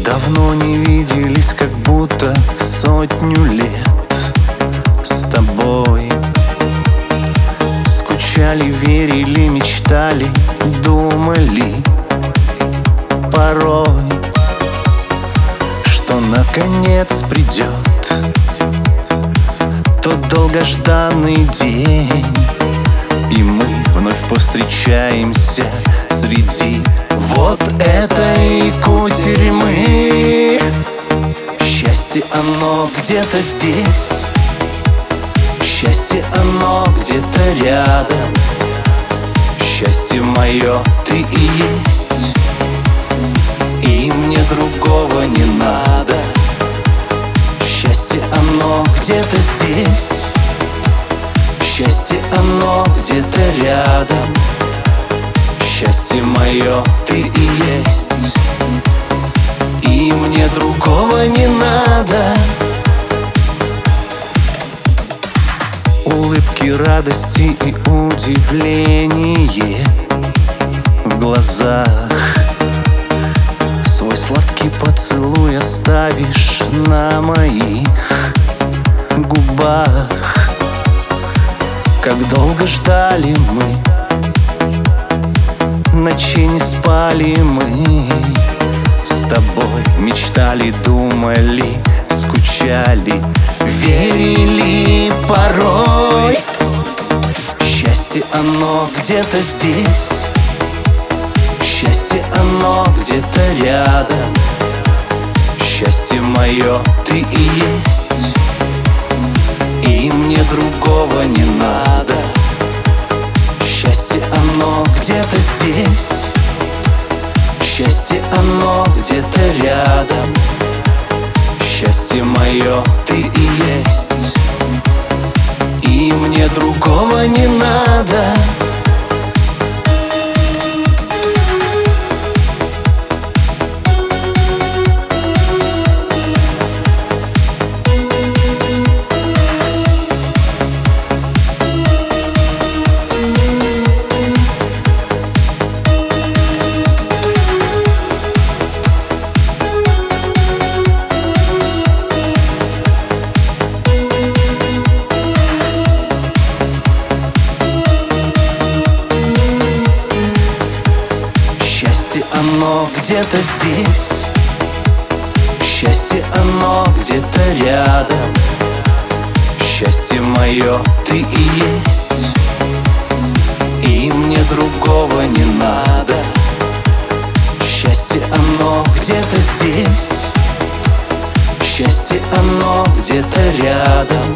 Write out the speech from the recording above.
Давно не виделись, как будто сотню лет. С тобой скучали, верили, мечтали, думали порой, что наконец придет тот долгожданный день, и мы вновь повстречаемся среди вот этой кутерьмы. Счастье, оно где-то здесь, счастье, оно где-то рядом. Счастье мое, ты и есть, и мне другого не надо. Счастье, оно где-то здесь, счастье, оно где-то рядом. Счастье мое, ты и есть, и мне другого не надо. Улыбки, радости и удивление в глазах. Свой сладкий поцелуй оставишь на моих губах. Как долго ждали мы, ночей не спали мы, с тобой мечтали, думали, скучали, верили порой. Счастье, оно где-то здесь, счастье, оно где-то рядом. Счастье мое, ты и есть, и мне другого не надо. Счастье, оно где-то здесь, счастье, оно где-то рядом. Счастье мое, ты и есть, и мне другого не надо. Счастье, оно где-то здесь, счастье, оно где-то рядом. Счастье мое, ты и есть, и мне другого не надо. Счастье, оно где-то здесь, счастье, оно где-то рядом.